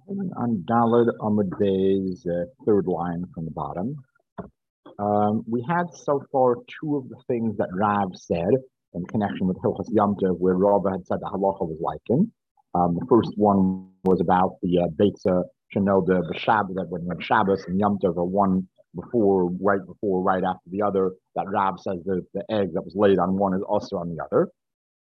On Daled Amud Bey's third line from the bottom, we had so far two of the things that Rav said in connection with Hilchas Yom Tov, where Rav had said the halacha was like him. The first one was about the Beitza Chanel, the Shabbos, that when Shabbos and Yom Tov are one before, right after the other, that Rav says the egg that was laid on one is also on the other.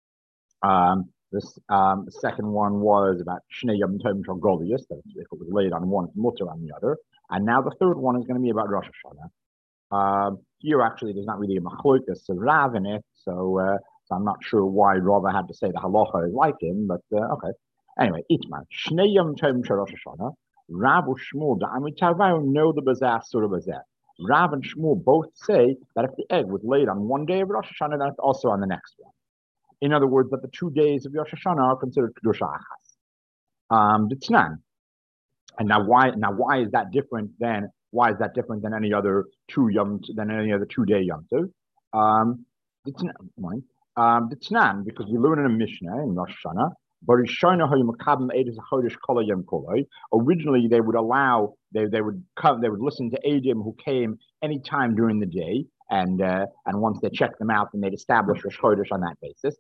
The second one was about Shnei Yom Tov Shal Goliath, that if it was laid on one, it's mutter on the other. And now the third one is going to be about Rosh Hashanah. Here, actually, there's not really a machlokas to Rav in it, so I'm not sure why Rava had to say the halacha is like him, but okay. Anyway, Itman, Shnei Yom Tov Shal Rosh Hashanah, Rav and Shmuel, Da'amitavayu know the Bazah Surah Bazah. Rav and Shmuel both say that if the egg was laid on one day of Rosh Hashanah, then it's also on the next one. In other words, that the 2 days of Rosh Hashanah are considered Kedusha Achas. D'Tznan. And now why is that different than any other 2-day Yom Tov? D'Tznan, because we learn in a Mishnah in Rosh Hashanah, originally they would listen to Edim who came anytime during the day, and once they checked them out, then they'd establish Rosh Chodesh on that basis.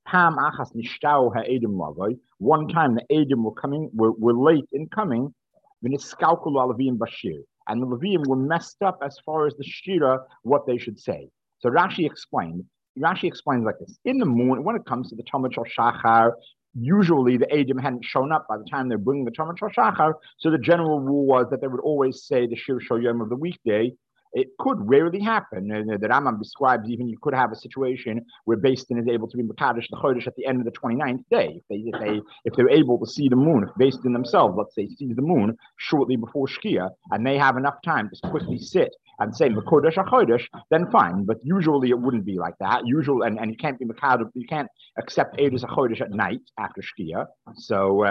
One time the Edim were late in coming, and the Levim were messed up as far as the Shira, what they should say. So Rashi explains like this. In the morning, when it comes to the Talmud Shal Shachar, usually the Edim hadn't shown up by the time they're bringing the Talmud Shal Shachar, so the general rule was that they would always say the Shir Shal Yom of the weekday. It could rarely happen. The Rambam describes even you could have a situation where Beis Din is able to be Mekadosh the Chodesh at the end of the 29th day. If they're able to see the moon, if Beis Din themselves, let's say, sees the moon shortly before Shkia, and they have enough time to quickly sit and say Mekodesh HaChodesh, then fine. But usually it wouldn't be like that. And you can't be Mekadosh, you can't accept Eidos HaChodesh at night after Shkia. So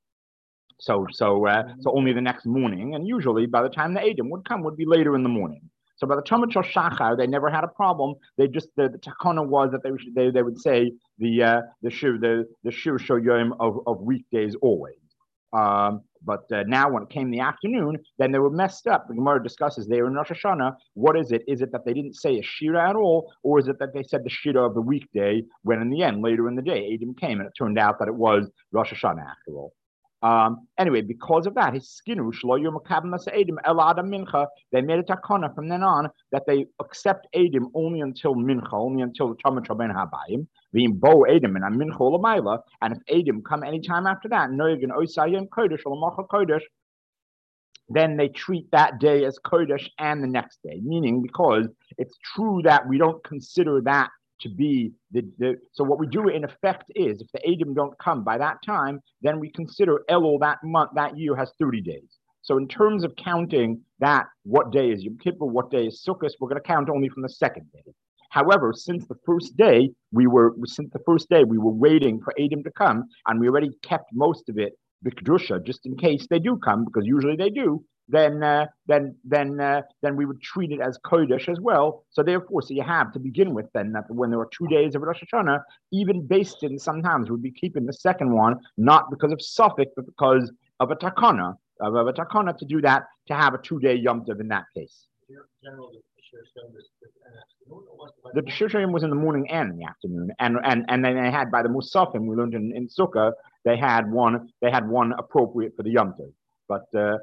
only the next morning, and usually by the time the Edim would come, would be later in the morning. So by the Talmud Shal Shachar, they never had a problem. They just the takana was that they would say the Shir Shal Yom of weekdays always. But now when it came in the afternoon, then they were messed up. The Gemara discusses they were in Rosh Hashanah. What is it? Is it that they didn't say a Shira at all, or is it that they said the Shira of the weekday when in the end, later in the day, Edim came and it turned out that it was Rosh Hashanah after all? Anyway, because of that, his skinush lo yom edim el adam mincha. They made a takana from then on that they accept edim only until mincha, only until the Talmud Shal Ben Habayim. V'im bo edim and mincha l'mayla, and if edim come anytime after that, noygen oisayim kodesh or l'macha kodesh, then they treat that day as kodesh and the next day. Meaning, because it's true that we don't consider that to be so what we do in effect is if the Edim don't come by that time, then we consider Elul that month, that year has 30 days. So in terms of counting that, what day is Yom Kippur, what day is Sukkot, we're going to count only from the second day. However, since the first day we were waiting for Edim to come, and we already kept most of it B'Kedusha, just in case they do come, because usually they do, then we would treat it as Kodesh as well. So therefore, you have to begin with then that when there are 2 days of Rosh Hashanah, even Beis Din sometimes would be keeping the second one, not because of suffix, but because of a takana, to do that, to have a 2-day Yom Tov in that case. The Shir Shayim was in the morning and in the afternoon, and then they had by the Musafim we learned in Sukkah they had one appropriate for the Yom Tov. But no,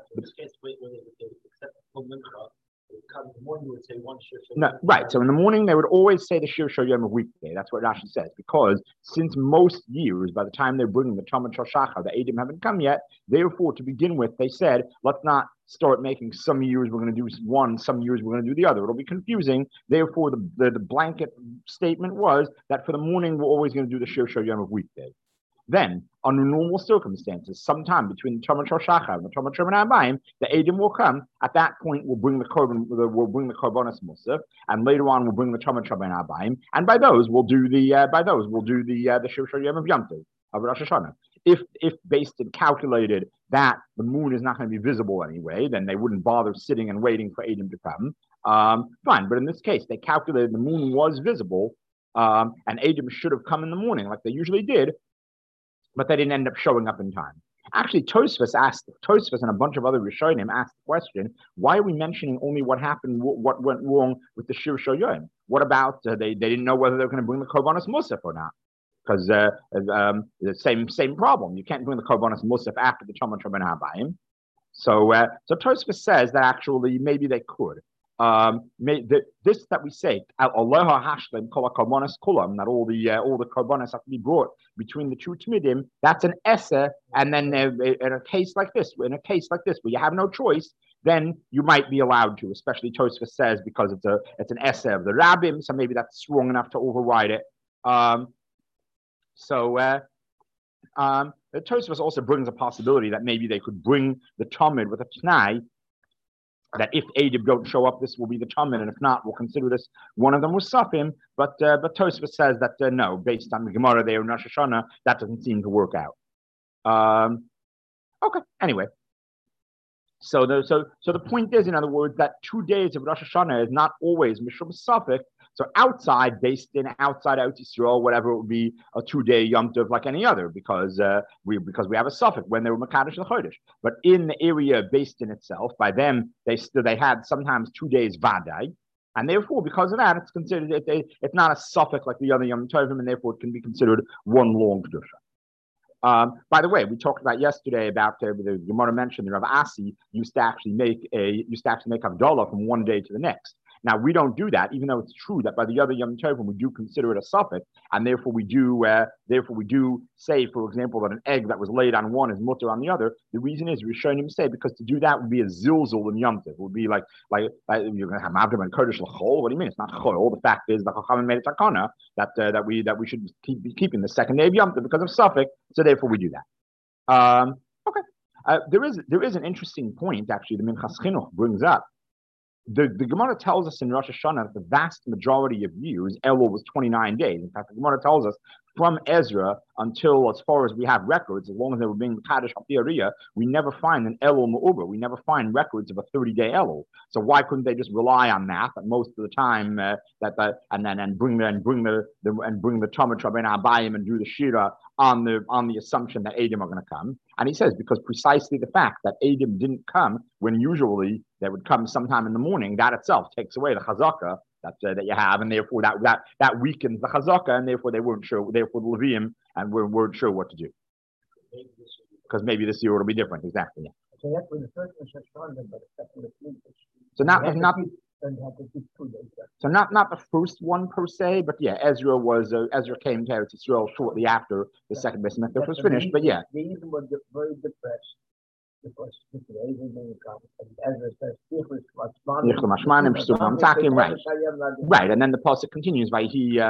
right. So in the morning they would always say the Shir Shal Yom of weekday. That's what Rashi says, because since most years, by the time they're bringing the Talmud Shal Shachar, the Edim haven't come yet. Therefore, to begin with, they said, let's not start making some years we're going to do one, some years we're going to do the other. It'll be confusing. Therefore, the blanket statement was that for the morning we're always going to do the Shir Shal Yom of weekday. Then, under normal circumstances, sometime between the Talmud Shal Shachar and the Talmud Shal Ben Habayim, the Edim will come. At that point, we'll bring the Korbanos Musaf, and later on we'll bring the Talmud Shal Ben Habayim, and by those we'll do the Shir Shal Yom of Yom Tov of Rosh Hashanah. If Beis Din calculated that the moon is not going to be visible anyway, then they wouldn't bother sitting and waiting for Edim to come. Fine, but in this case, they calculated the moon was visible, and Edim should have come in the morning like they usually did. But they didn't end up showing up in time. Actually, Tosfos and a bunch of other Rishonim asked the question: why are we mentioning only what happened, what went wrong with the Shir Shoyim? What about they didn't know whether they were going to bring the Korbanos Musaf or not? Because the same problem. You can't bring the Korbanos Musaf after the Chama Chaben Habayim. So Tosfos says that actually maybe they could. This that we say, that all the korbanos have to be brought between the two tmidim. That's an esse, and then in a case like this, where you have no choice, then you might be allowed to. Especially Tosfos says because it's an esse of the rabbim, so maybe that's strong enough to override it. The Tosfos also brings a possibility that maybe they could bring the Talmud with a Tnai, that if Eidim don't show up, this will be the Talmud, and if not, we'll consider this one of them was Safim. But Tosfos says that no, based on the Gemara there in Rosh Hashanah, that doesn't seem to work out. Okay, anyway. So the point is, in other words, that 2 days of Rosh Hashanah is not always Mishum Safik. So outside Eretz Yisrael, whatever, it would be a 2-day Yom Tov like any other, because we have a suffix when they were Makadosh L'Chodesh. But in the area based in itself, by them they had sometimes 2 days Vadai, and therefore because of that, it's considered it's not a suffix like the other Yom Tovim, and therefore it can be considered one long kedusha. By the way, we talked about yesterday about the Gemara mentioned the Rav Asi used to actually make Havdalah from one day to the next. Now, we don't do that, even though it's true that by the other Yom Tovim we do consider it a suffix, and therefore we do say, for example, that an egg that was laid on one is mutter on the other. The reason is Rishonim say because to do that would be a zilzul in Yom Tov. It would be like you're going to have Mavdim and Kurdish l'chol. What do you mean? It's not chol. The fact is the Chachamim made a takana that we should be keeping the second day of Yom Tov because of suffix. So therefore we do that. Okay. There is an interesting point actually. The Minchas Chinuch brings up. The Gemara tells us in Rosh Hashanah that the vast majority of years, Elul was 29 days. In fact, the Gemara tells us from Ezra until, as far as we have records, as long as they were being Kaddish Hafiyariya, we never find an Elul Ma'uba. We never find records of a 30-day Elul. So why couldn't they just rely on that? That most of the time and bring the Talmud Rabbeinu Abayim and do the Shira on the assumption that Eidim are going to come. And he says because precisely the fact that Eidim didn't come when usually they would come sometime in the morning, that itself takes away the chazaka that you have, and therefore that weakens the chazaka, and therefore they weren't sure. Therefore the Levium and weren't sure what to do because maybe this year it'll be different. Exactly. Yeah. So that's when the first was Hashanah, but the second was so not the first one per se, but yeah, Ezra came to Eretz Yisrael shortly after the second Beis Mikdash was finished. But yeah, they even were very depressed because Ezra says right, and then the pasuk continues by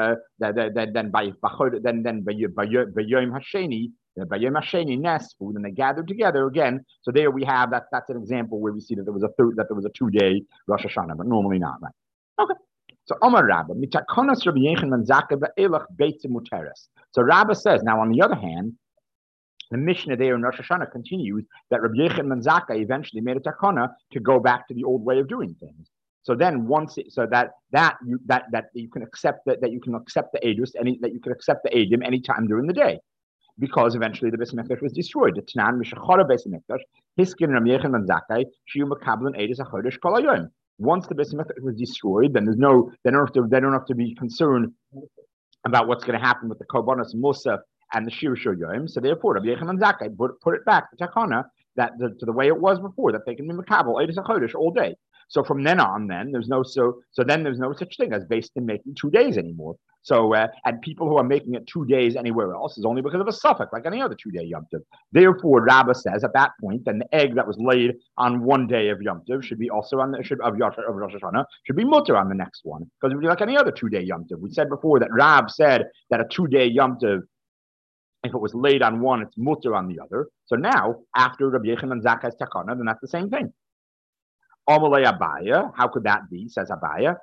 Yom Hasheni. By Yom Hasheni Nesfu, and they gathered together again. So there we have that. That's an example where we see that there was a 2-day Rosh Hashanah, but normally not. Right? Okay. So Omar Rabba mitakonas Rabbi Yochanan Zakkai ve'elach beitzim muteres. So Rabba says now. On the other hand, the Mishnah there in Rosh Hashanah continues that Rabbi Yochanan Zakkai eventually made a takana to go back to the old way of doing things. So then that you can accept the edus that you can accept the edim anytime during the day. Because eventually the Beis Mikdash was destroyed. The Tanan Mishachara Beis Mikdash, Hiskin Rabbi Yochanan Zakkai, Shiu Makablan Edus HaChodesh Kol Hayom. Once the Beis Mikdash was destroyed, then they don't have to be concerned about what's going to happen with the Korbanos Musaf and the Shir Shoyim. So therefore, Rabbi Yochanan Zakkai put it back to Takana to the way it was before, that they can be Makabel Edus HaChodesh all day. So from then on, there's no such thing as based in making 2 days anymore. So and people who are making it 2 days anywhere else is only because of a suffix, like any other 2-day Yom Tov. Therefore, Rabbah says at that point, then the egg that was laid on one day of Yom Tov should be also of Rosh Hashanah should be mutter on the next one, because it would be like any other 2-day Yom Tov. We said before that Rab said that a 2-day Yom Tov, if it was laid on one, it's mutter on the other. So now, after Rabbi Yochanan Zakkai's takana, then that's the same thing. Amalei Abaya, how could that be? Says Abaya.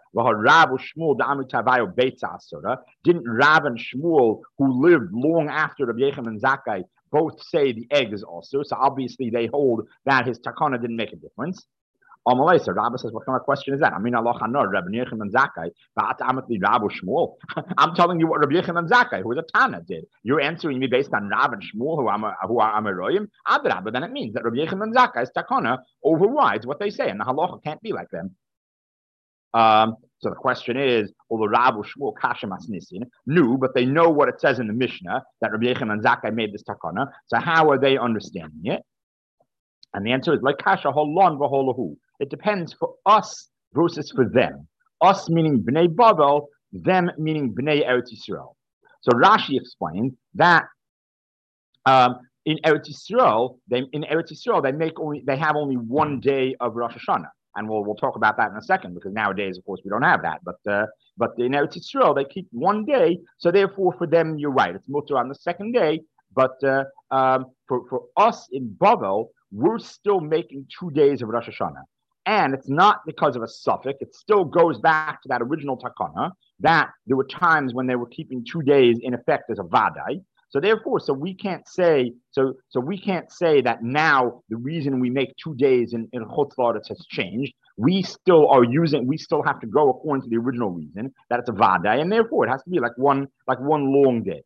Didn't Rav and Shmuel, who lived long after Rabbi Yochanan Zakkai, both say the egg is also? So obviously they hold that his takana didn't make a difference. Amalei, so Rabbi says, what kind of question is that? I mean, Allah Chanor, Rabbi Yechim and Zakkai, Rabbi Shmuel. I'm telling you what Rabbi Yechim and Zakkai, who was a Tana, did. You're answering me based on Rav and Shmuel, who are Amoraim. Adrabah, then it means that Rabbi Yechim and Zakkai's Takana overrides what they say, and the halacha can't be like them. So the question is, although Rabbi Shmuel Kashem Asnisin knew, but they know what it says in the Mishnah that Rabbi Yechim and Zakkai made this takana. So how are they understanding it? And the answer is like Kasha Holon v'Holahu. It depends for us versus for them. Us meaning Bnei Bavel, them meaning Bnei Eretz Yisrael. So Rashi explains that in Eretz Yisrael, they have only 1 day of Rosh Hashanah. And we'll talk about that in a second, because nowadays, of course, we don't have that. But in Eretz Yisrael, they keep 1 day, so therefore, for them, you're right. It's mutter on the second day. But for us in Bavel, we're still making 2 days of Rosh Hashanah, and it's not because of a suffix. It still goes back to that original takana that there were times when they were keeping 2 days in effect as a vadai. So therefore, we can't say that now the reason we make 2 days in Chutz La'aretz has changed. We still have to go according to the original reason that it's a vadai, and therefore it has to be like one long day.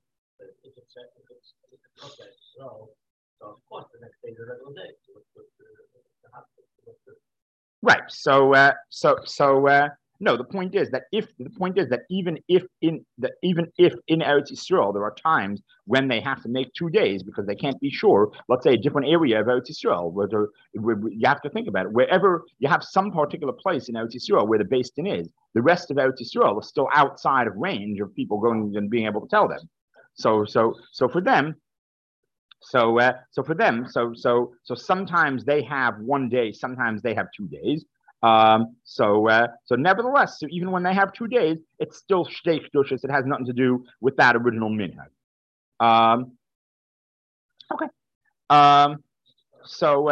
So of course the next day is a regular day. Right. No. The point is that even if in Eretz Yisrael there are times when they have to make 2 days because they can't be sure. Let's say a different area of Eretz Yisrael, where you have to think about it. Wherever you have some particular place in Eretz Yisrael where the Beis Din is, the rest of Eretz Yisrael is still outside of range of people going and being able to tell them. So for them. So sometimes they have 1 day, sometimes they have 2 days. So nevertheless, so even when they have 2 days, it's still shtei kedushas. It has nothing to do with that original minhag. Okay. So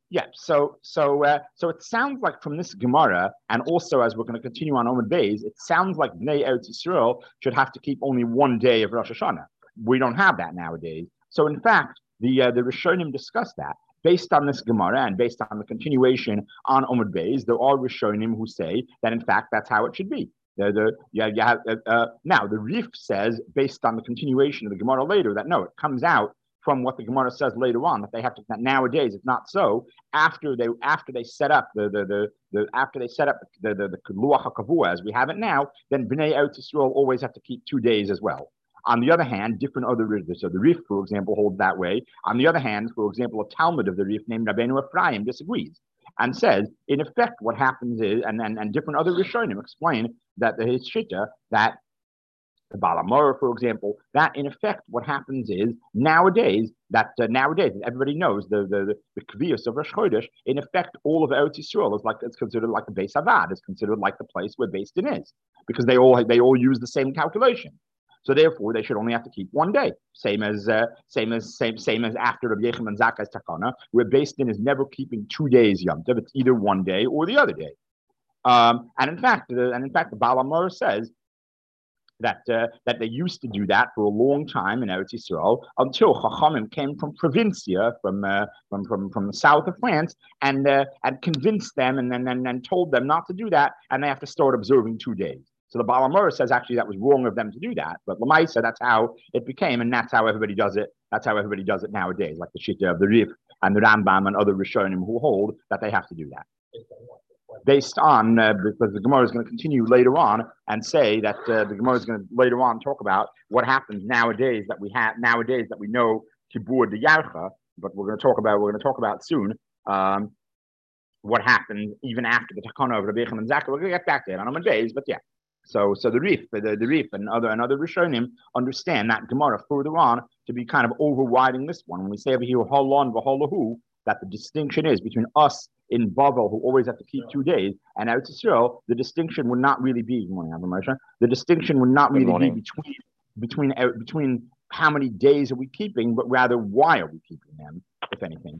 it sounds like from this Gemara, and also as we're going to continue on Omid Beis, it sounds like Bnei Eretz Yisrael should have to keep only 1 day of Rosh Hashanah. We don't have that nowadays. So in fact, the Rishonim discussed that. Based on this Gemara and based on the continuation on Omid Beis, there are Rishonim who say that in fact that's how it should be. Now the Rif says, based on the continuation of the Gemara later, that no, it comes out from what the Gemara says later on, that they have to, that nowadays it's not so. After they set up the Luach HaKavua as we have it now, then Bnei Eretz Yisrael always have to keep 2 days as well. On the other hand, different other Rifs, so the Rif, for example, holds that way. On the other hand, for example, a Talmud of the Rif named Rabbeinu Ephraim disagrees and says, in effect, what happens is, and different other Rishonim explain that the Shita, that the Baal HaMoreh, for example, that in effect, what happens is nowadays, everybody knows the Kviyos of Rosh Chodesh, in effect, all of Eretz Yisrael it's considered like the Beis Havad, it's considered like the place where Beis Din is, because they all use the same calculation. So therefore, they should only have to keep 1 day, same as after Rabbi Yechim and Zakkai's takana, where Beis Din is never keeping 2 days Yom Tov. It's either 1 day or the other day. And in fact, the Baal HaMoreh says that they used to do that for a long time in Eretz Yisrael until Chachamim came from Provincia, from the south of France, and convinced them and told them not to do that, and they have to start observing 2 days. So the Baal HaMoreh says actually that was wrong of them to do that, but Lamaisa, that's how it became, and that's how everybody does it. That's how everybody does it nowadays, like the Shita of the Rif and the Rambam and other Rishonim who hold that they have to do that. Based on, because the Gemara is going to continue later on and say that the Gemara is going to later on talk about what happens nowadays that we know Kibur de Yarcha, but we're going to talk about soon what happened even after the Takana of Rabbi Yechim and Zakkai. We're going to get back there on Omid Beis, but yeah. So the Rif and other Rishonim understand that Gemara further on to be kind of overriding this one. When we say over here Holon v'Holahu, that the distinction is between us in Bavel, who always have to keep 2 days, and Eretz Yisrael, the distinction would not really be. Good morning, Avram. The distinction would not really be between how many days are we keeping, but rather why are we keeping them, if anything.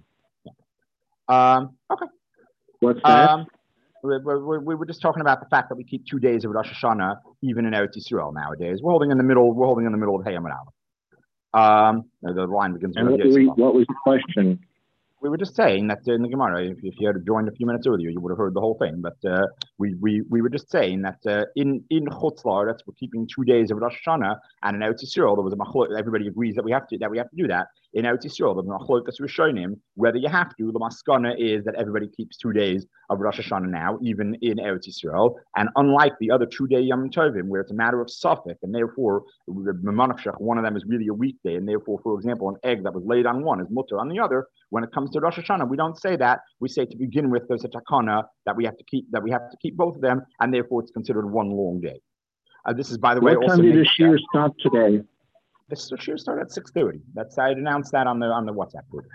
Yeah. Okay. What's that? We were just talking about the fact that we keep 2 days of Rosh Hashanah even in Eretz Yisrael nowadays. We're holding in the middle of Hey Amud Aleph. The line begins. And what was the question? We were just saying that in the Gemara, if you had joined a few minutes earlier, you would have heard the whole thing. But we were just saying that in Chutz La'aretz, we're keeping 2 days of Rosh Hashanah, and in Eretz Yisrael there was a machlok. Everybody agrees that we have to do that. In Eretz Yisrael, the machlok that's Rishonim, whether you have to. The maskana is that everybody keeps 2 days of Rosh Hashanah now, even in Eretz Yisrael, and unlike the other 2 day Yom Tovim, where it's a matter of suffix, and therefore one of them is really a weekday, and therefore, for example, an egg that was laid on one is mutter on the other. When it comes to Rosh Hashanah, we don't say that. We say to begin with, there's a takana that we have to keep both of them, and therefore it's considered one long day. This is, by the way, what time did the shiur start today? The shiur started at 6:30. I announced that on the WhatsApp group.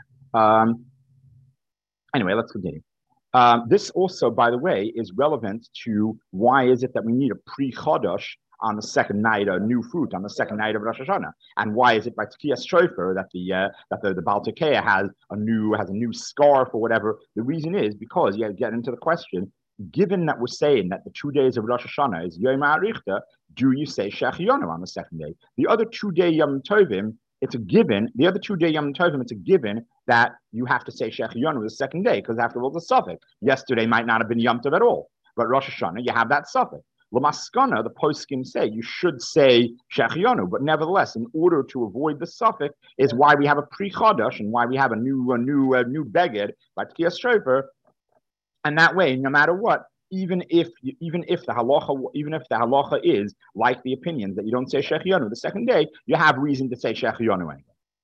Anyway, let's continue. This also, by the way, is relevant to why is it that we need a pre-Chodesh on the second night, a new fruit on the second night of Rosh Hashanah, and why is it by Tkiyas Shofar that the Baal Tekeah has a new scarf or whatever? The reason is because you get into the question. Given that we're saying that the 2 days of Rosh Hashanah is Yom HaArichta, do you say Shechianu on the second day? The other 2 day Yom Tovim, it's a given. The other 2 day Yom Tovim, it's a given that you have to say Shechianu the second day, because after all, the suffix. Yesterday might not have been Yom Tov at all, but Rosh Hashanah, you have that suffix. Lamaskana, the poskim say you should say Shechianu, but nevertheless, in order to avoid the suffix, is why we have a pre-Chodesh and why we have a new beged by Tkiyas Shofar. And that way, no matter what, even if the halacha is like the opinions that you don't say Shechianu the second day, you have reason to say Shechianu anyway.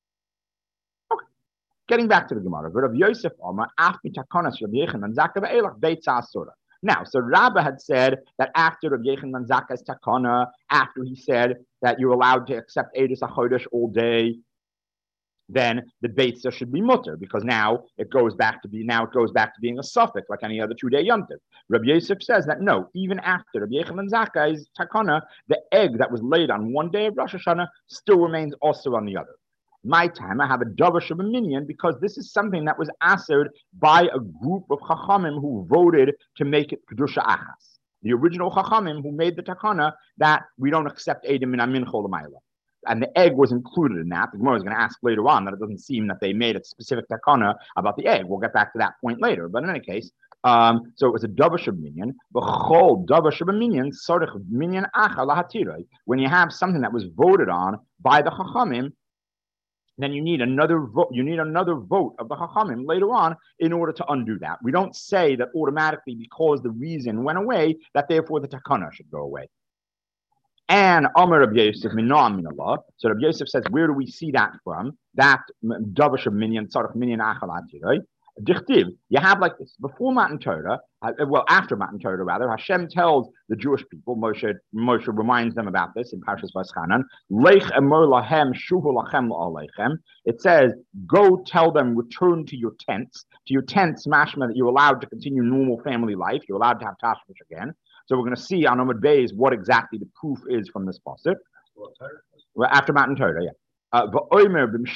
Okay. Getting back to the Gemara, Rav Yosef Amar after Takanas Rav Yechanan Zakka ve'elach Beitza Asura. Now, so Rabbah had said that after Rav Yechanan Zakka's Takana, after he said that you're allowed to accept Eidus HaChodesh all day, then the Beitza should be mutter, because now it goes back to being a suffix like any other 2 day Yom Tov. Rabbi Yosef says that no, even after Rabbi Yechanan Zakkai's takana, the egg that was laid on 1 day of Rosh Hashanah still remains also on the other. My time, I have a davar of a minion because this is something that was answered by a group of chachamim who voted to make it kedusha achas. The original chachamim who made the takana that we don't accept edim min aminchol l'mayla. And the egg was included in that. The Gemara is going to ask later on that it doesn't seem that they made a specific takana about the egg. We'll get back to that point later. But in any case, so it was a davar sheb minyan. B'chol davar sheb minyan sarich minyan acha lahatirei. When you have something that was voted on by the chachamim, then you need another vote. You need another vote of the chachamim later on in order to undo that. We don't say that automatically because the reason went away that therefore the takana should go away. And Amar Rabbi Yosef minam min Allah. So Rabbi Yosef says, where do we see that from? That davar sheb minyan tzarich minyan achalat, right? Dichtiv, you have like this. Before Matan Torah, after Matan Torah rather, Hashem tells the Jewish people, Moshe reminds them about this in Parshas Vayischanan, Leich emor lahem shuvu lachem la'alechem. It says, go tell them, return to your tents. To your tents, mashma, that you're allowed to continue normal family life. You're allowed to have tashmish again. So we're going to see on Amud Beis what exactly the proof is from this pasuk. Well, after Matan Torah, yeah. You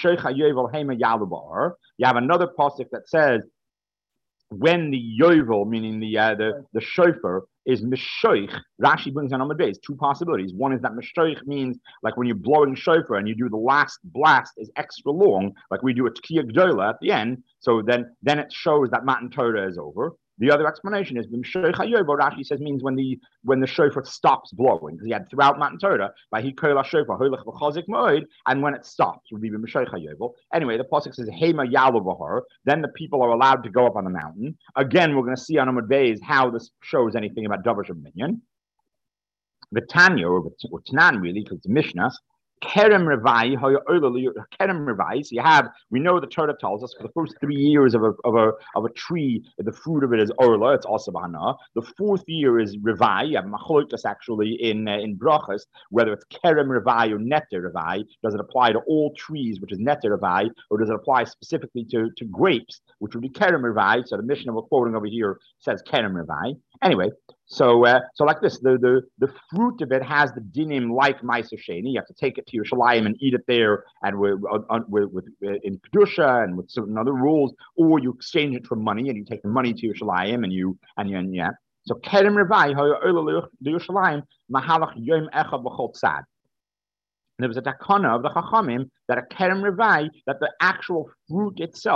have another pasuk that says when the yovel, meaning the shofar, is mishoich. Rashi brings on Amud Beis two possibilities. One is that mishoich means like when you're blowing shofar and you do the last blast is extra long, like we do a tkiyah gdola at the end. So then it shows that Matan Torah is over. The other explanation is Rashi says means when the shofar stops blowing, because he had throughout Matan Torah by hikola shofar holich v'chazik moed, and when it stops would be b'mishoich hayovel. Anyway, the pasuk says hema yalu v'har. Then the people are allowed to go up on the mountain. Again, we're going to see on Amud Beis how this shows anything about davar sheb minyan. The Tanya or Tanan really, because it's Mishnah. Kerem Revai, Kerem Revai. So we know the Torah tells us for the first 3 years of a tree, the fruit of it is Orla, it's also Bahana. The 4th year is Revai. You have Machlokas actually in Brachas, whether it's Kerem Revai or Neter Revai. Does it apply to all trees, which is Neter Revai, or does it apply specifically to grapes, which would be Kerem Revai? So the Mishnah we're quoting over here says Kerem Revai. Anyway, so like this, the fruit of it has the dinim like Ma'aser Sheni. You have to take it to Yerushalayim and eat it there, and with in kedusha and with certain other rules, or you exchange it for money and you take the money to Yerushalayim and yeah. So Kerem Revai Yerushalayim Mahalach Yom Echad B'Chol Tzad. There was a takana of the Chachamim that a Kerem Revai, that the actual fruit itself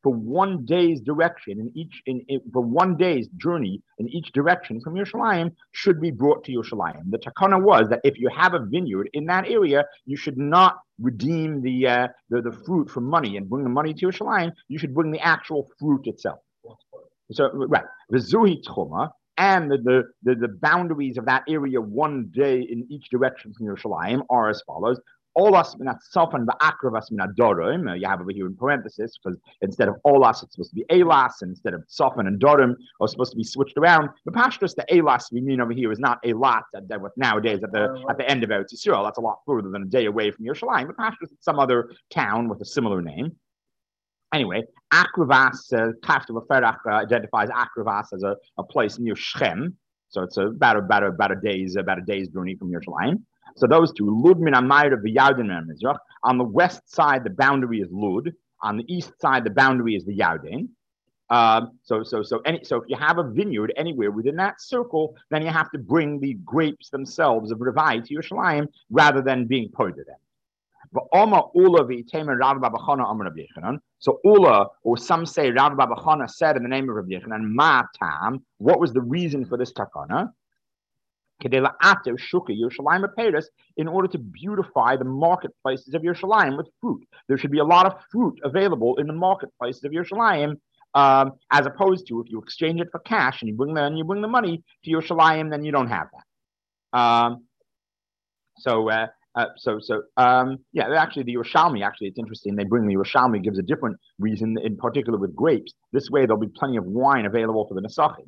for 1 day's direction for 1 day's journey in each direction from Yerushalayim should be brought to Yerushalayim. The takana was that if you have a vineyard in that area, you should not redeem the fruit for money and bring the money to Yerushalayim. You should bring the actual fruit itself. So right, the Zuhi Tchuma and the boundaries of that area 1 day in each direction from Yerushalayim are as follows. Olas minat sofan va'akravas minat dorim. You have over here in parenthesis because instead of olas it's supposed to be elas, and instead of sofan and dorim are supposed to be switched around. The pashtus, the elas we mean over here is not elat nowadays at the end of Eretz Yisrael. That's a lot further than a day away from Yerushalayim. The pashtus is some other town with a similar name. Anyway, Akravas, Kafta Ferach identifies Akravas as a place near Shechem, so it's about a day's journey from Yerushalayim. So those two, Lud min Amayra v'Yarden min Mizrach. On the west side, the boundary is Lud. On the east side, the boundary is the Yarden. So if you have a vineyard anywhere within that circle, then you have to bring the grapes themselves of Revai to Yerushalayim rather than being poured to them. So Ula, or some say Rav Baba Chana said in the name of Rabbi Yechanan, Ma Tam, what was the reason for this takana? In order to beautify the marketplaces of Yerushalayim with fruit. There should be a lot of fruit available in the marketplaces of Yerushalayim, as opposed to if you exchange it for cash and you bring the money to Yerushalayim, then you don't have that. Actually, the Yerushalmi, it's interesting. The Yerushalmi gives a different reason, in particular with grapes. This way, there'll be plenty of wine available for the Nesachim.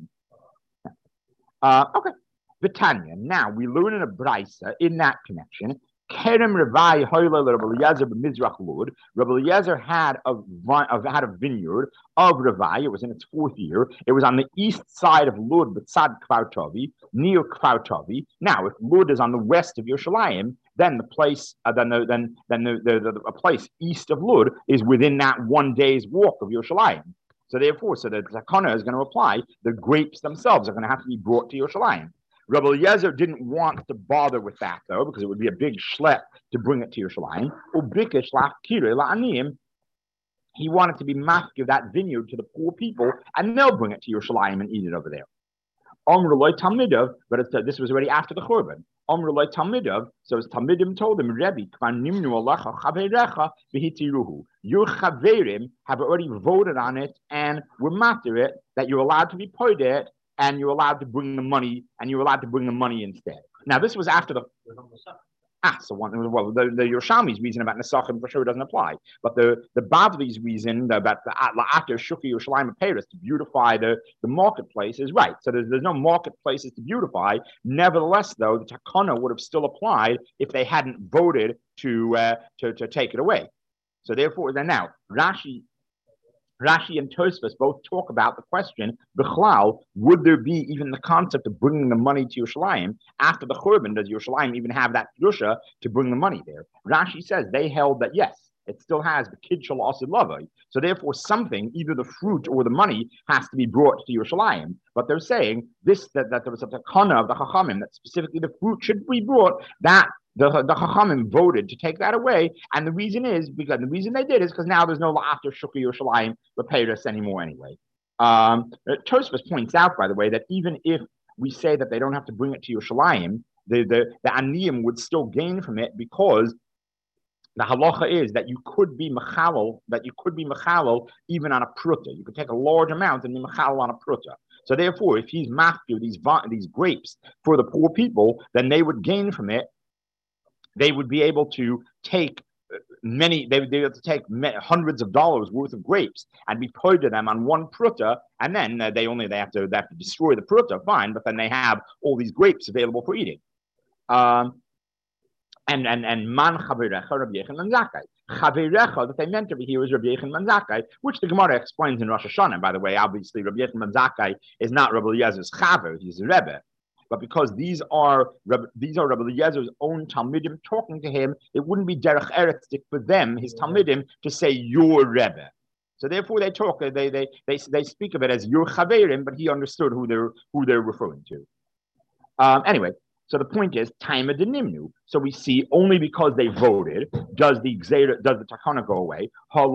Okay. Vitanya. Now, we learn in a Braisa, in that connection, Kerem Revai Hoyle Rabbi Eliezer b'Mizrach Lud. Rabbi Eliezer had a vineyard of Revai. It was in its 4th year. It was on the east side of Lud, B'tzad Kfar Tovi, near Kfar Tovi. Now, if Lud is on the west of Yerushalayim, then the place, a place east of Lud is within that 1 day's walk of Yerushalayim. So therefore, the takana is going to apply. The grapes themselves are going to have to be brought to Yerushalayim. Rabbi Eliezer didn't want to bother with that, though, because it would be a big schlep to bring it to Yerushalayim. He wanted to be mafkir that vineyard to the poor people, and they'll bring it to Yerushalayim and eat it over there. But this was already after the Churban. So his Talmidim told him, Rebbe, your chaverim have already voted on it and were matter it, that you're allowed to be paid it, and you're allowed to bring the money, instead. Now, this was after the... the Yerushalmi's reason about Nesachim for sure doesn't apply. But the Bavli's reason about the La'ater Shuki Yerushalayim Paris to beautify the marketplace is right. So there's no marketplaces to beautify. Nevertheless, though, the takana would have still applied if they hadn't voted to take it away. So therefore, then now, Rashi and Tosfos both talk about the question, B'chlal, would there be even the concept of bringing the money to Yerushalayim? After the Churban, does Yerushalayim even have that kedusha to bring the money there? Rashi says they held that yes, it still has the kid shel asid lavai. So therefore, something, either the fruit or the money, has to be brought to Yerushalayim. But they're saying that there was a takana of the Chachamim that specifically the fruit should be brought. That the Chachamim voted to take that away, and the reason they did is because now there's no la'after shukri Yerushalayim repairis anymore anyway. Tosfos points out, by the way, that even if we say that they don't have to bring it to Yerushalayim, the aniyim would still gain from it, because the halacha is that you could be mechalel even on a pruta. You could take a large amount and be mechalel on a pruta. So therefore, if he's mafkir these grapes for the poor people, then they would gain from it. They would be able to take hundreds of dollars worth of grapes and be paid to them on one pruta, and then they have to destroy the pruta, fine, but then they have all these grapes available for eating. And man chaverecha Rabbi Yechanan Zakkai. Chaverecha that they meant over here is Rabbi Yechanan Zakkai, which the Gemara explains in Rosh Hashanah. By the way, obviously Rabbi Yechanan Zakkai is not Rabbi Eliezer's chaver; he's a rebbe. But because these are Rabbi Eliezer's own Talmidim talking to him, it wouldn't be derech eretz for them, his Talmidim, to say your rebbe. So therefore, they talk. They speak of it as your chaverim, but he understood who they're referring to. Anyway. So the point is, Taima de Nimnu. So we see only because they voted does the takana go away.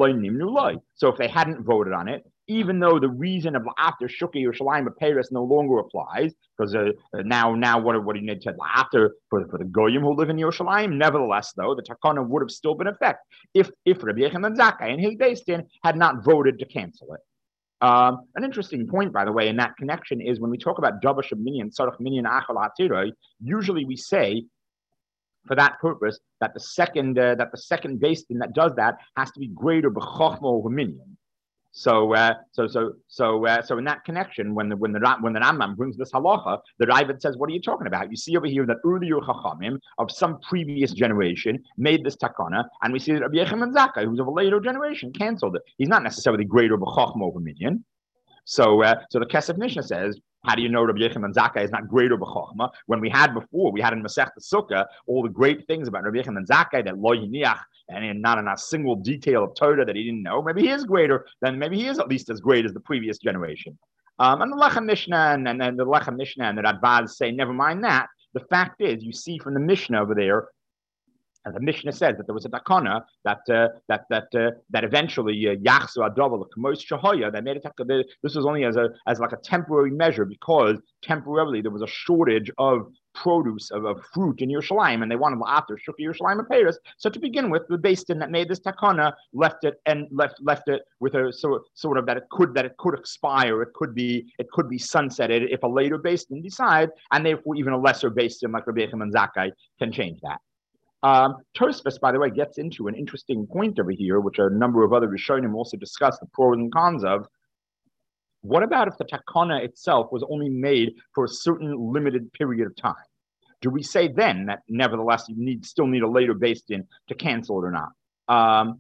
So if they hadn't voted on it, even though the reason of after Shuki or Shalim Paris no longer applies, because now what do you need to after for the Goyim who live in Yerushalayim? Nevertheless, though, the takana would have still been in effect if Rabbi Yochanan Zakkai and his Beis Din had not voted to cancel it. An interesting point, by the way, in that connection is when we talk about Dabash Minyan, Sarach Minyan Achal Hatiroi, usually we say for that purpose that the second Beis Din that does that has to be greater b'chochma over Minyan. So in that connection, when the Rambam brings this halacha, the Raavad says, "What are you talking about?" You see over here that earlier Chachamim of some previous generation made this takana, and we see that Rabbi Yochanan Zakkai, who's of a later generation, canceled it. He's not necessarily greater b'chachma over minyan. So the Kesef Mishnah says, how do you know Rabbi Yochanan Zakkai is not greater b'chachma? When we had in Masech Sukkah all the great things about Rabbi Yochanan Zakkai that lo yiniach, and not in a single detail of Torah that he didn't know. Maybe he is greater than, maybe he is at least as great as the previous generation. And the Lechem Mishnah and the Lechem Mishnah and the Radbaz say, never mind that. The fact is, you see from the Mishnah over there, and the Mishnah says that there was a takana that eventually Yachsu Adav Kamos Shahoya. They made it. This was only as like a temporary measure because temporarily there was a shortage of produce of fruit in Yerushalayim, and they wanted after Shuki Yerushalayim and Paris. So to begin with, the Beis Din that made this takana left it with a sort of that it could expire, it could be sunsetted if a later Beis Din decide, and therefore even a lesser Beis Din like Rabbi Yochanan Zakkai can change that. Tosfos, by the way, gets into an interesting point over here, which a number of other Rishonim also discuss the pros and cons of. What about if the takana itself was only made for a certain limited period of time? Do we say then that nevertheless you still need a later Beis Din to cancel it or not?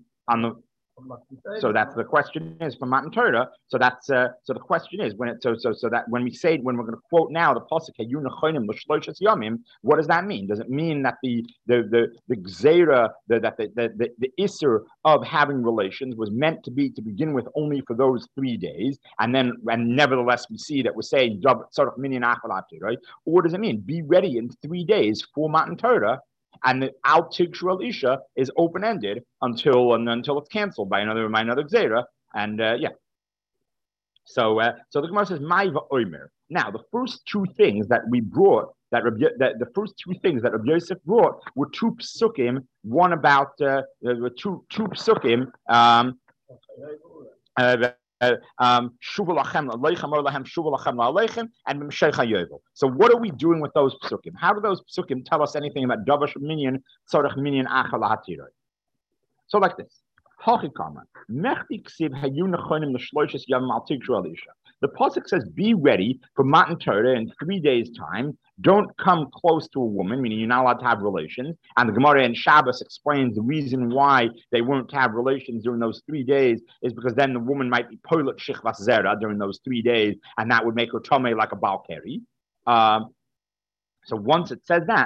So that's the question is from Matan Torah. So that's so the question is when when we're going to quote now the pasuk Hayu Nechonim l'shloshos yamim, what does that mean? Does it mean that the gzeira the isser of having relations was meant to be to begin with only for those 3 days, and nevertheless we see that we're saying sort of minyan achalati, right? Or does it mean be ready in 3 days for Matan Torah? And the Al Tigshral Isha is open-ended until it's canceled by another Gzeira. And so the Gemara says, Maiva Oimer. Now, the first two things that we brought, Rabbi Yosef brought were two psukim, one about two psukim, and so what are we doing with those psukim? How do those psukim tell us anything about Dabash Minyan, Tzorach Minyan Achal HaTiroi? So like this. The pasuk says, "Be ready for Matan Torah in 3 days' time. Don't come close to a woman," meaning you're not allowed to have relations. And the Gemara in Shabbos explains the reason why they weren't to have relations during those 3 days is because then the woman might be poilet shichvas zera during those 3 days, and that would make her tomei like a balkeri. So once it says that,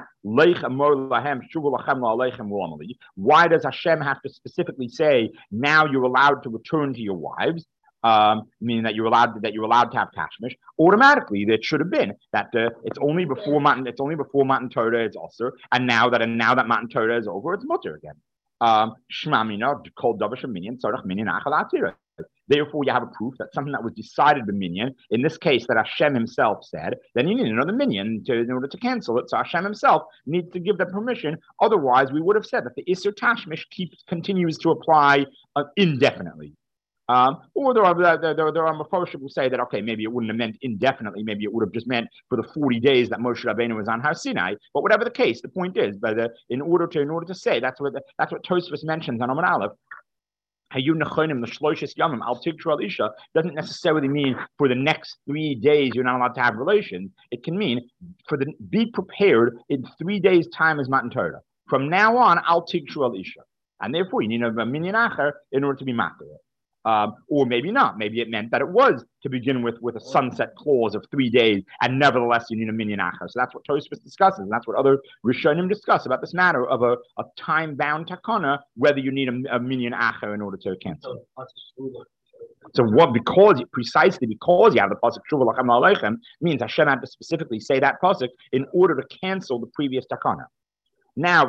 why does Hashem have to specifically say now you're allowed to return to your wives? Meaning that you're allowed to have tashmish. Automatically, that should have been that it's only before Matan Torah it's also, and now that Matan Torah is over, it's mutter again. Shmamina called Dabash Minyan, Tzorach Minyan Achal HaTiroi. Therefore, you have a proof that something that was decided by Minyan, in this case that Hashem himself said, then you need another Minyan in order to cancel it. So Hashem himself needs to give the permission. Otherwise, we would have said that the Isser Tashmish continues to apply indefinitely. Or there are Mephoshim who say that, okay, maybe it wouldn't have meant indefinitely, maybe it would have just meant for the 40 days that Moshe Rabbeinu was on Har Sinai. But whatever the case, the point is, in order to say, that's what Tosfos mentions on Amud Aleph. Hayu Nechonim l'shloshos yamim al tigshral isha doesn't necessarily mean for the next 3 days you're not allowed to have relations. It can mean be prepared in 3 days' time as Matan Torah. From now on, al tigshral isha, and therefore you need a minyan acher in order to be matir. Or maybe not. Maybe it meant that it was to begin with a sunset clause of 3 days, and nevertheless you need a minyan acher. So that's what Tosfos discusses, and that's what other Rishonim discuss about this matter of a time-bound takana, whether you need a minyan acher in order to cancel. So precisely because you have the pasuk Shuvu Lachem Aleichem means Hashem had to specifically say that pasuk in order to cancel the previous takana. Now,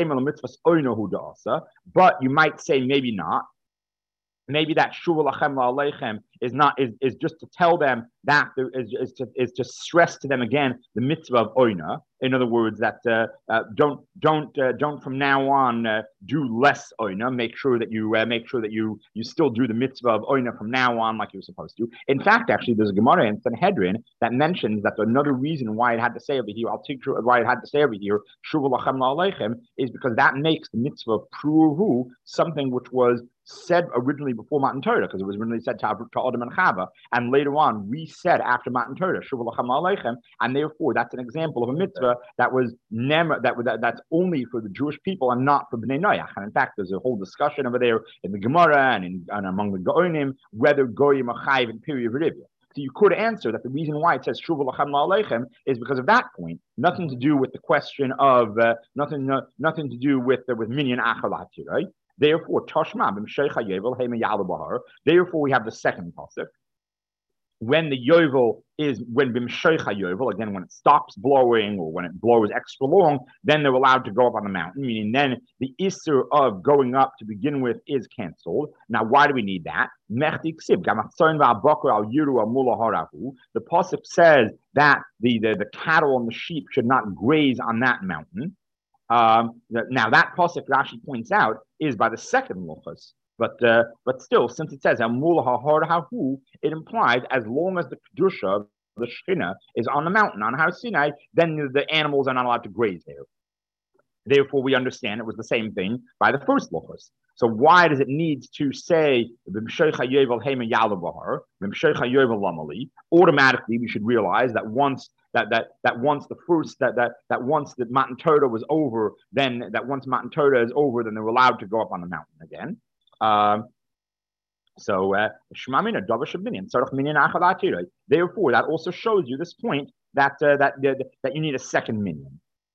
but you might say maybe not. Maybe that Shuvu Lachem Aleichem is just to tell them that is to stress to them again the mitzvah of oina. In other words, that don't from now on do less oina. Make sure that you still do the mitzvah of oina from now on like you're supposed to. In fact, actually, there's a Gemara in Sanhedrin that mentions that another reason why it had to say over here, I'll take why it had to say over here Shuvu Lachem Aleichem is because that makes the mitzvah of pruhu something which was said originally before Matan Torah, because it was originally said to Adam and Chava, and later on resaid after Matan Torah, Shuvu Lachem Aleichem, and therefore that's an example of a mitzvah that was that's only for the Jewish people and not for Bnei Noach. And in fact, there's a whole discussion over there in the Gemara and among the Gaonim whether Goyim are chayiv in period of Rivya. So you could answer that the reason why it says Shuvu Lachem Aleichem is because of that point, nothing to do with the question of nothing to do with minyan achalati, right? Therefore, therefore, we have the second pasuk. When the yovel when b'mshoicha yovel, again, when it stops blowing or when it blows extra long, then they're allowed to go up on the mountain, meaning then the issur of going up to begin with is canceled. Now, why do we need that? The pasuk says that the cattle and the sheep should not graze on that mountain. Now that pasuk Rashi points out is by the second lochus, but still, since it says it implies as long as the kedusha of the Shechina is on the mountain on Har Sinai, then the animals are not allowed to graze there. Therefore, we understand it was the same thing by the first lochus. So why does it need to say automatically? We should realize that once once the Matan Torah was over, then once Matan Torah is over, then they're allowed to go up on the mountain again. Therefore, that also shows you this point that you need a second minyan.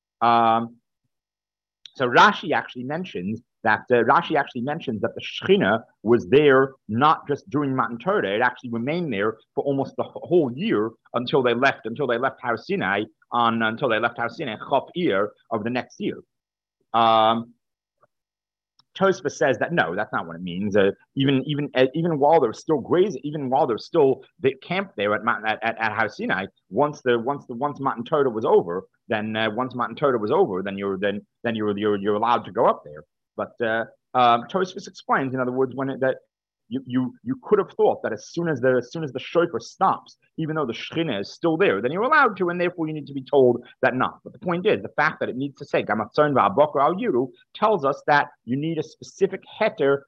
So Rashi actually mentions that the Shechina was there not just during Matan Torah; it actually remained there for almost the whole year until they left Har Sinai Chaf Iyar of the next year. Tosfos says that no, that's not what it means. Even while they're still grazing, even while they're still they camped there at Har Sinai, once Matan Torah was over, then you're allowed to go up there. But Tosfos explains, in other words, that you could have thought that as soon as the shofar stops, even though the Shechina is still there, then you're allowed to, and therefore you need to be told that not. But the point is, the fact that it needs to say Gamatzon va'abokar al Yiru tells us that you need a specific heter.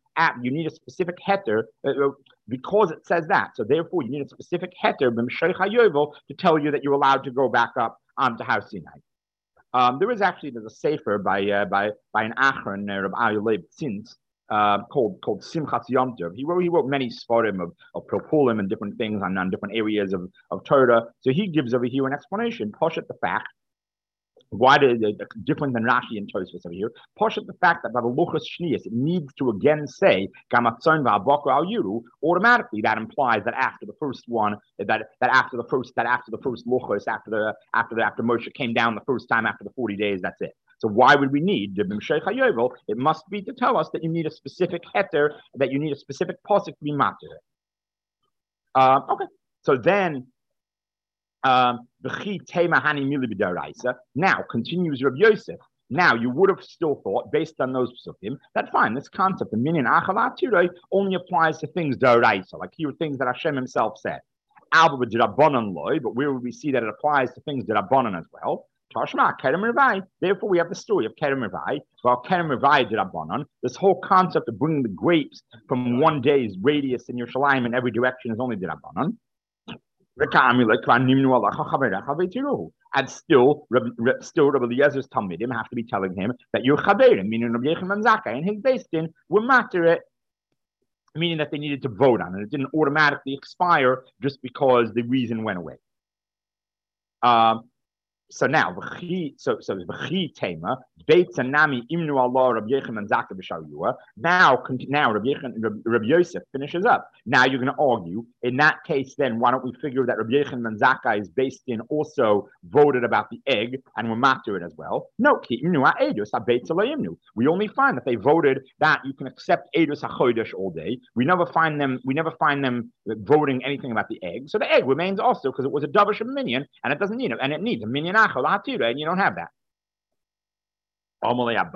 Because it says that. So therefore, you need a specific heter b'mshoich hayovel to tell you that you're allowed to go back up onto Har Sinai. There's a sefer by an Achron, Rabbi Aryeh Leib Tzins, called Simchas Yom Tov. He wrote many svarim of Propulim and different things on different areas of Torah. So he gives over here an explanation. Poshet the fact why different than Rashi and Tosfos over here. Poshet the fact that by the Luchas Shnius it needs to again say Gamatzon va'abokar al Yiru. Automatically, that implies that after the first one, that after the first Luchas, after Moshe came down the first time after the 40 days, that's it. So why would we need the B'msheich HaYovel? It must be to tell us that you need a specific heter, that you need a specific pasuk to be matir. Okay, so then now continues Rabbi Yosef. Now you would have still thought, based on those psukim, that fine, this concept of minyan achalat only applies to things d'oraisa, like here things that Hashem Himself said. But where would we see that it applies to things d'Rabbanan as well? Tashma, Kerem Revai. Therefore, we have the story of Kerem Revai. While Kerem Revai did Rabbanon, this whole concept of bringing the grapes from one day's radius in Yerushalayim in every direction is only did Rabbanon. And still Rabbi Eliezer's Talmidim have to be telling him that your Chaverim, meaning Rabbi Yechon Zaka and his Beis Din, were matter it, meaning that they needed to vote on it. It didn't automatically expire just because the reason went away. So now, v'chi tema beit sanami imnu Allah Rabbi Yochanan Zaka b'shariyua. Now Rabbi Yosef finishes up. Now you're going to argue. In that case, then why don't we figure that Rabbi Yochanan Zaka is based in also voted about the egg and we're matter it as well? No, ki imnu ha'edus ha'beit imnu. We only find that they voted that you can accept edus ha'chodesh all day. We never find them voting anything about the egg. So the egg remains also because it was a davar minyan and it doesn't need it, and it needs a minyan. And you don't have that. But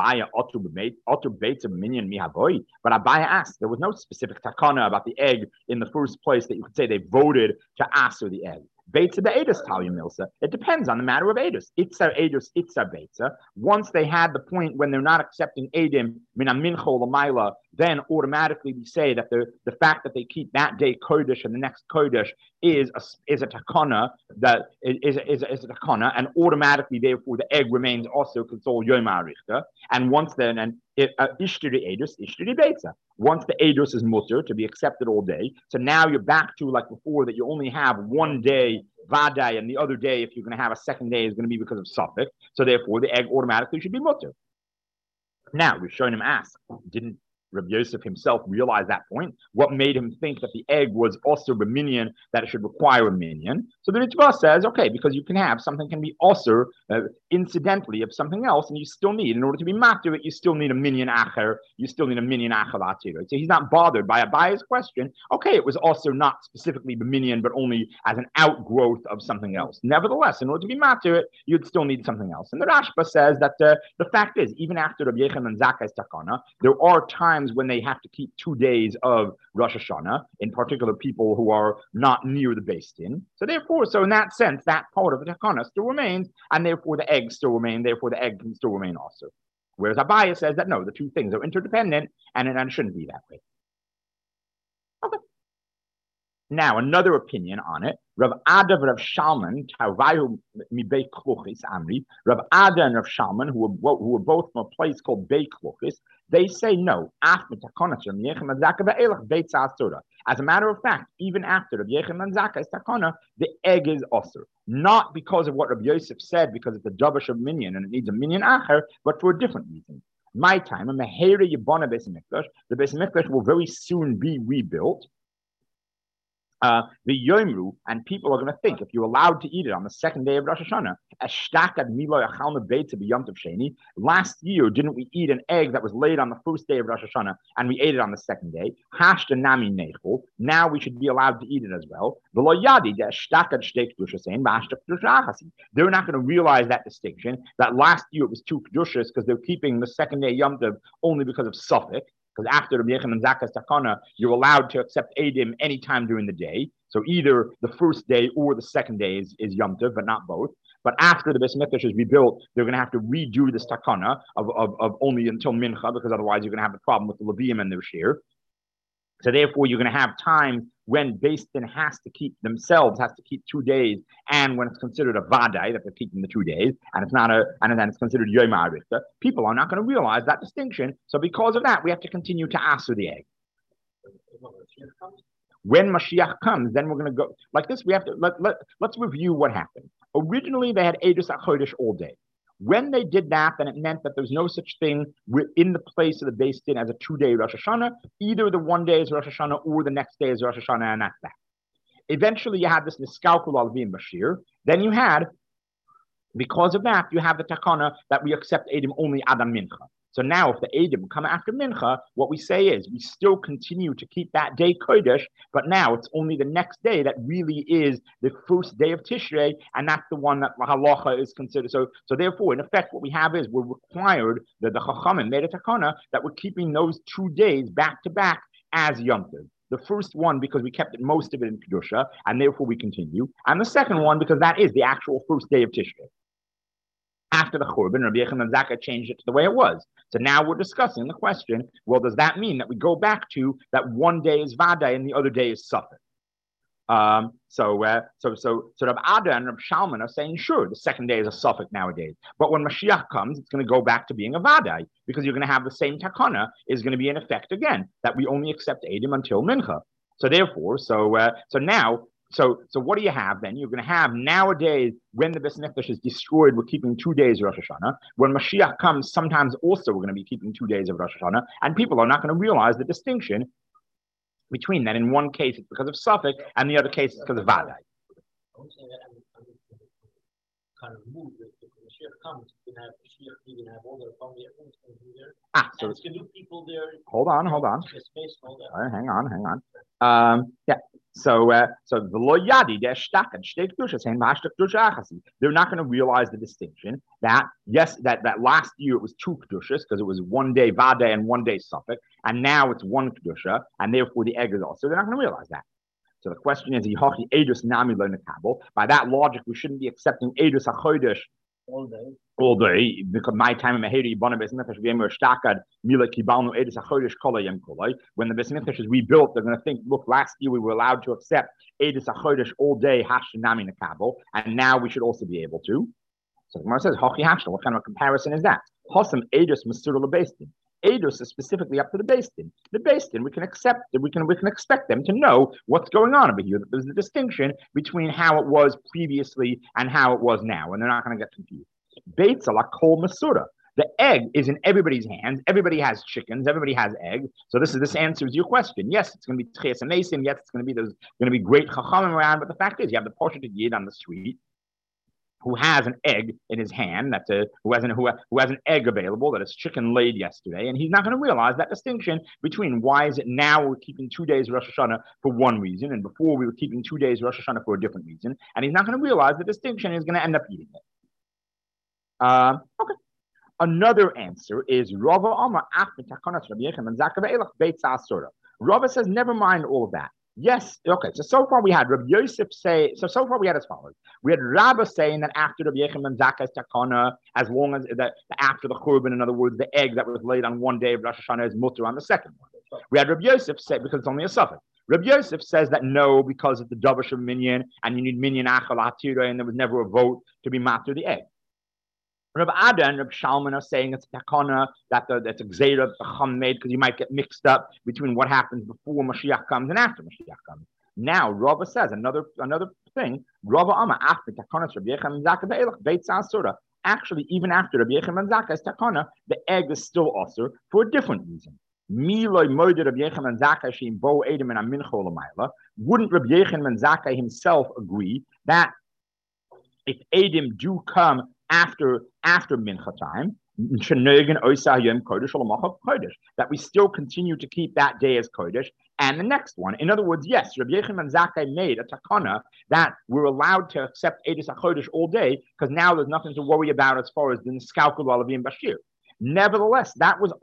Abaya asked, there was no specific takana about the egg in the first place that you could say they voted to ask for the egg. Beitza the Edus Talia Milsa. It depends on the matter of Edus. Itza Edus, Itza Beitza. Once they had the point when they're not accepting Edim, Mina Mincho Lamaila, then automatically we say that the fact that they keep that day Kodesh and the next Kodesh is a takana, that is a takana, and automatically therefore the egg remains also because it's all Yom HaArichta. And once then, and Ishtiri Edus, Ishtiri Beitza. Once the Edus is mutter to be accepted all day, so now you're back to like before that you only have one day Vadai, and the other day, if you're going to have a second day, is going to be because of suffix. So therefore, the egg automatically should be mutter. Now, Rishonim ask, didn't Rabbi Yosef himself realized that point? What made him think that the egg was also a minyan, that it should require a minyan? So the Ritva says, okay, because you can have something can be also incidentally of something else, and you still need, in order to be matter it, you still need a minyan acher, you still need a minyan acher latir. So he's not bothered by Abaya's question. Okay, it was also not specifically the minyan, but only as an outgrowth of something else. Nevertheless, in order to be matter it, you'd still need something else. And the Rashba says that the fact is, even after Rabbi Yochanan Zakai's takana, there are times when they have to keep 2 days of Rosh Hashanah, in particular people who are not near the Beis Din. So therefore, so in that sense, that part of the takana still remains, and therefore the eggs still remain, therefore the egg can still remain also. Whereas Abaya says that no, the two things are interdependent, and it shouldn't be that way. Okay. Now, another opinion on it. Rav Ada and Rav Shalman, Mibei Kluchis Amri. Rav Ada and Rav Shalman, who were both from a place called Bei Kluchis, they say no. As a matter of fact, even after Rav Yochanan Zakai's takana, the egg is osur. Not because of what Rabbi Yosef said, because it's a davar of minyan and it needs a minyan acher, but for a different reason. My time, the Beis Hamikdash will very soon be rebuilt. The Yomru, and people are going to think, if you're allowed to eat it on the second day of Rosh Hashanah, last year, didn't we eat an egg that was laid on the first day of Rosh Hashanah, and we ate it on the second day? Now we should be allowed to eat it as well. They're not going to realize that distinction, that last year it was 2 kedushas because they're keeping the second day Yom Tov only because of suffix. Because after Rabbi Yochanan Zakai's takana, you're allowed to accept Edim anytime during the day. So either the first day or the second day is Yom Tov, but not both. But after the Beis Hamikdash is rebuilt, they're going to have to redo this takana of only until Mincha, because otherwise you're going to have a problem with the Levium and their share. So therefore, you're going to have time when Beis Din has to keep 2 days, and when it's considered a vadai that they're keeping the 2 days, and then it's considered Yom HaArichta, people are not going to realize that distinction. So because of that, we have to continue to ask the egg. When Mashiach comes, then we're going to go like this. We have to let's review what happened. Originally, they had Edus HaChodesh all day. When they did that, then it meant that there's no such thing in the place of the Beis Din as a 2-day Rosh Hashanah. Either the 1 day is Rosh Hashanah or the next day is Rosh Hashanah, and that's that. Eventually, you had this Niskalkul Alvi and Bashir. Then you had, because of that, you have the takana that we accept Edim only Adam Mincha. So now, if the Edim come after Mincha, what we say is we still continue to keep that day Kodesh, but now it's only the next day that really is the first day of Tishrei, and that's the one that halacha is considered. So therefore, in effect, what we have is we're required, the Chachamim made a takana that we're keeping those 2 days back to back as Yom Tov. The first one because we kept most of it in Kedusha, and therefore we continue. And the second one because that is the actual first day of Tishrei. After the Churban, Rabbi Yochanan Zakai changed it to the way it was. So now we're discussing the question, well, does that mean that we go back to that 1 day is Vadai and the other day is Suffolk? So Rav Ada and Rav Shalman are saying, sure, the second day is a Suffolk nowadays. But when Mashiach comes, it's going to go back to being a Vadai, because you're going to have the same takana is going to be in effect again, that we only accept Edim until Mincha. So therefore, so now, So what do you have then? You're going to have nowadays when the Beis Mikdash is destroyed, we're keeping 2 days of Rosh Hashanah. When Mashiach comes, sometimes also we're going to be keeping 2 days of Rosh Hashanah, and people are not going to realize the distinction between that. In one case, it's because of Suffolk, and the other case, it's because of Vadai. Kind of move if the Mashiach comes, you can have Mashiach, you can have all their family, everyone's going to be there. So it's going to be people there. Hold on. Space, all that. Hang on. So the lo yadi they're not going to realize the distinction that yes, that last year it was 2 kedushas because it was 1 day vade and 1 day suffix, and now it's 1 kedusha, and therefore the egg is also. They're not going to realize that. So the question is, by that logic, we shouldn't be accepting Eidus HaChodesh all day, because my time in Meheri Yibana Beis Mikdash v'yemer shtakad mila kibalnu Eidus HaChodesh kol hayom kolay. When the Beis Mikdash is rebuilt, they're going to think, look, last year we were allowed to accept Eidus HaChodesh all day, hashinami nekabel, and now we should also be able to. So the Gemara says, Hachi Hashna, what kind of a comparison is that? Hasam Eidus Masur LeBeistin. Eidos is specifically up to the Beis Din. The Beis Din, we can expect them to know what's going on over here. That there's a distinction between how it was previously and how it was now, and they're not going to get confused. Beitza la kol masura. The egg is in everybody's hands. Everybody has chickens. Everybody has eggs. So this answers your question. Yes, it's going to be tchias and mason. Yes, there's going to be great chachamim around. But the fact is, you have the portrait of Yid on the street who has an egg in his hand, who has an egg available that is chicken laid yesterday, and he's not going to realize that distinction between why is it now we're keeping 2 days Rosh Hashanah for one reason, and before we were keeping 2 days Rosh Hashanah for a different reason, and he's not going to realize the distinction, and he's going to end up eating it. Okay. Another answer is Rava Amar Achmet Takonas Rabbi Yechon and Zaka Ve'elach Beitza Asura. Rava says, never mind all of that. Yes, okay. So far we had Rabbi Yosef say. So far we had as follows: we had Rabbah saying that after Rabbi Yechon and Zakkai takana, as long as that after the Churban, in other words, the egg that was laid on 1 day of Rosh Hashanah is mutter on the second one. We had Rabbi Yosef say because it's only a suffix. Rabbi Yosef says that no, because it's the davash of minyan, and you need minyan achal hatira, and there was never a vote to be matter the egg. Rabbi Ada and Rabbi Shalman are saying it's takana, that's a gzeira the Chum made because you might get mixed up between what happens before Mashiach comes and after Mashiach comes. Now Rava says another thing. Rava Ama after takana Rabbi Yechon and Zakkai ve'elach beitza asura. Actually, even after Rabbi Yechon and Zakkai's takana, the egg is still asur for a different reason. Miloi moed Rabbi Yechon and Zakkai sheim bo edim and amincha olamayla. Wouldn't Rabbi Yechon and Zakkai himself agree that if edim do come after mincha time, that we still continue to keep that day as kodesh and the next one? In other words, yes, Rabbi Yechon and Zakkai made a takana that we're allowed to accept Eidus HaChodesh all day because now there's nothing to worry about as far as the Niskalkul Alavim Bashir. Nevertheless,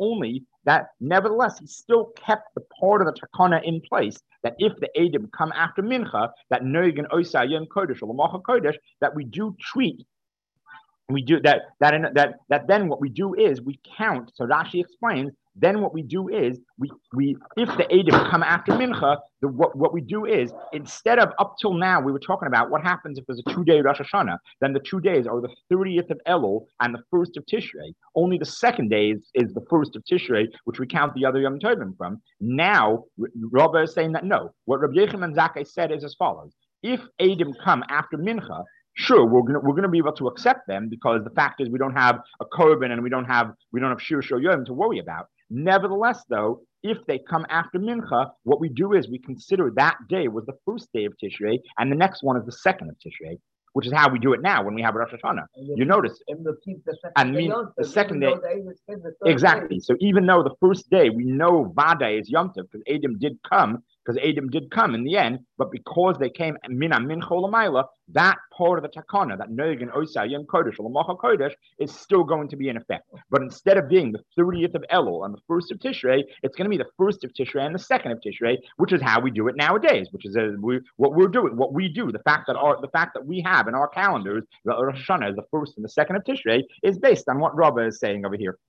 he still kept the part of the takana in place that if the Eidim come after mincha, that Noig and Osa Yom Kodesh or Lamacha Kodesh, that we do treat. We do that. Then what we do is we count. So Rashi explains. Then what we do is we if the Eidim come after mincha, what we do is instead of up till now we were talking about what happens if there's a 2 day Rosh Hashanah. Then the 2 days are the 30th of Elul and the 1st of Tishrei. Only the second day is the 1st of Tishrei, which we count the other Yom Tovim from. Now Rabbi is saying that no. What Rabbi Yechon and Zakkai said is as follows: if Eidim come after mincha, sure, we're gonna be able to accept them because the fact is we don't have a korban and we don't have shir shel yom to worry about. Nevertheless, though, if they come after mincha, what we do is we consider that day was the 1st day of Tishrei and the next one is the 2nd of Tishrei, which is how we do it now when we have Rosh Hashanah. You notice, the second day, exactly. So even though the 1st day we know Vada is Yom Tov because Eidim did come in the end, but because they came min cholamayla, that part of the takana, that noig and osa yom kodesh or lamacha kodesh, is still going to be in effect. But instead of being the 30th of Elul and the 1st of Tishrei, it's going to be the 1st of Tishrei and the 2nd of Tishrei, which is how we do it nowadays. Which is what we do. The fact that we have in our calendars the Rosh Hashanah is the 1st and the 2nd of Tishrei is based on what Rabba is saying over here.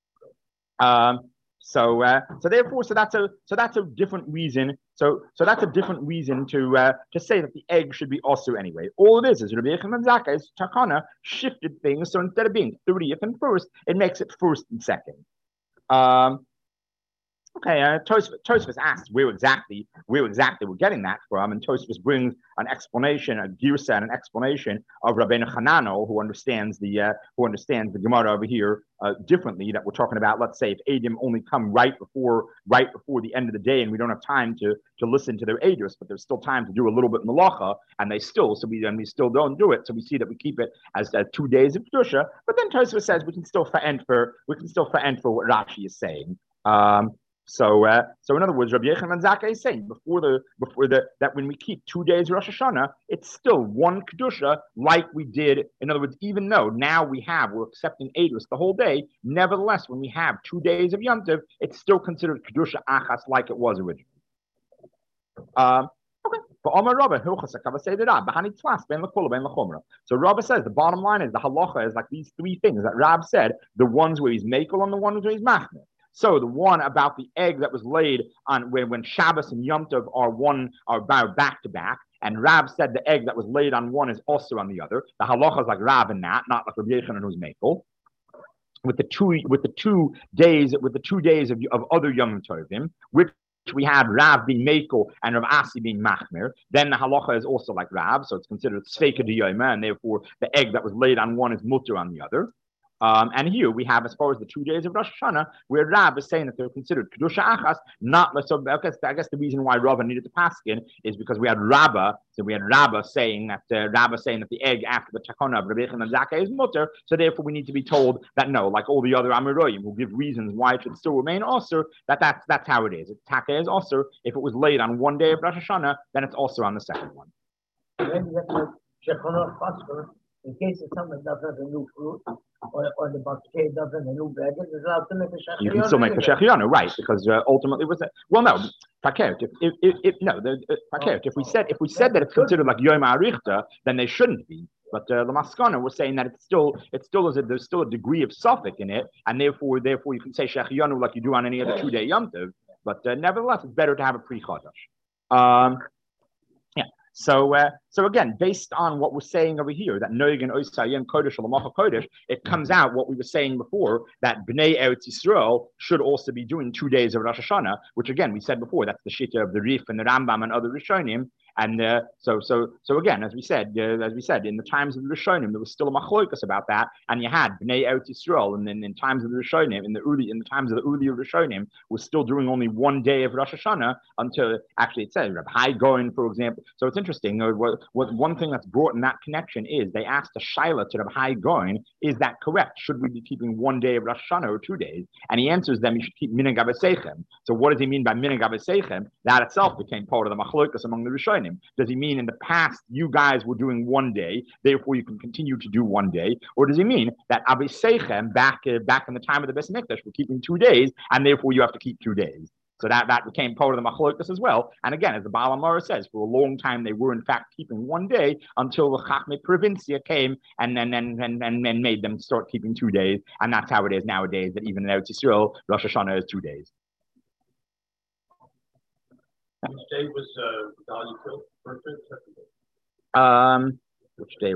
So that's a different reason. So that's a different reason to say that the egg should be also anyway. All it is Rabbi Yechon and Zakkai's takana shifted things. So instead of being 30th and 1st, it makes it 1st and 2nd. Okay, Tosfos asks where exactly we're getting that from, and Tosfos brings an explanation, a girsa, and an explanation of Rabbeinu Hanano, who understands the Gemara over here differently. That we're talking about. Let's say if Eidim only come right before the end of the day, and we don't have time to listen to their Eidos, but there's still time to do a little bit malacha, and we still don't do it. So we see that we keep it as 2 days of kedusha. But then Tosfos says we can still fa'end for what Rashi is saying. So in other words, Rabbi Yochanan ben Zakkai is saying that when we keep 2 days Rosh Hashanah, it's still one kedusha like we did. In other words, even though now we're accepting Eidos the whole day, nevertheless, when we have 2 days of Yom Tov, it's still considered kedusha achas like it was originally. Okay. So Rabba says the bottom line is the halacha is like these three things that Rab said: the ones where he's makel and the ones where he's machmer. So the one about the egg that was laid on when Shabbos and Yom Tov are back to back, and Rab said the egg that was laid on one is also on the other. The halacha is like Rab and that, not like Rabbi Yochanan who's makel. With the 2 days of other Yom Tovim, which we had Rav being Mekel and Rav Asi being Machmir, then the halacha is also like Rav, so it's considered Sveika D'Yoma, and therefore the egg that was laid on one is mutter on the other. And here we have, as far as the 2 days of Rosh Hashanah, where Rab is saying that they're considered Kedusha Achas, not so. I guess the reason why Rava needed to paskin is because we had Rabbah. So we had Rabbah saying that the egg after the Takona of Rabbi Yochanan ben Zakkai is mutter. So therefore, we need to be told that no, like all the other Amiroyim who give reasons why it should still remain osir, that's how it is. It's Taka is osir. If it was laid on one day of Rosh Hashanah, then it's also on the second one. In case if someone doesn't have a new fruit, or the bakche doesn't have a new bread, it's allowed to make a shechianu. You can still make a shechianu, right? Because ultimately, if we said that it's considered like Yom Arichta, then they shouldn't be. But the Maskana was saying that there's still a degree of suffix in it, and therefore you can say shechianu like you do on any other 2 day Yom Tov. But nevertheless, it's better to have a pre-chodesh. So again, based on what we're saying over here, that Noegen Oisayim Kodesh Lamacha Kodesh, it comes out what we were saying before, that Bnei Eretz Yisrael should also be doing 2 days of Rosh Hashanah, which again we said before, that's the Shita of the Rif and the Rambam and other Rishonim. And so again, as we said, in the times of the Rishonim, there was still a machlokas about that, and you had Bnei Eretz Yisrael, and then in times of the Rishonim, in the times of the earlier Rishonim, was still doing only 1 day of Rosh Hashanah until actually it says Reb Hai Goin, for example. So it's interesting. One thing that's brought in that connection is they asked a shaila to Reb Hai Goin, is that correct? Should we be keeping 1 day of Rosh Hashanah or 2 days? And he answers them, you should keep Minhag Avosechem. So what does he mean by Minhag Avosechem? That itself became part of the machlokas among the Rishonim. Does he mean in the past you guys were doing 1 day, therefore you can continue to do 1 day? Or does he mean that Avosechem back in the time of the Beis Mikdash were keeping 2 days, and therefore you have to keep 2 days? So that became part of the machlokas as well. And again, as the Baal HaMaor says, for a long time they were in fact keeping 1 day until the Chachmei Provincia came and made them start keeping 2 days. And that's how it is nowadays, that even in Eretz Yisrael, Rosh Hashanah is 2 days. Which day was Dali killed? First day, second day? Which day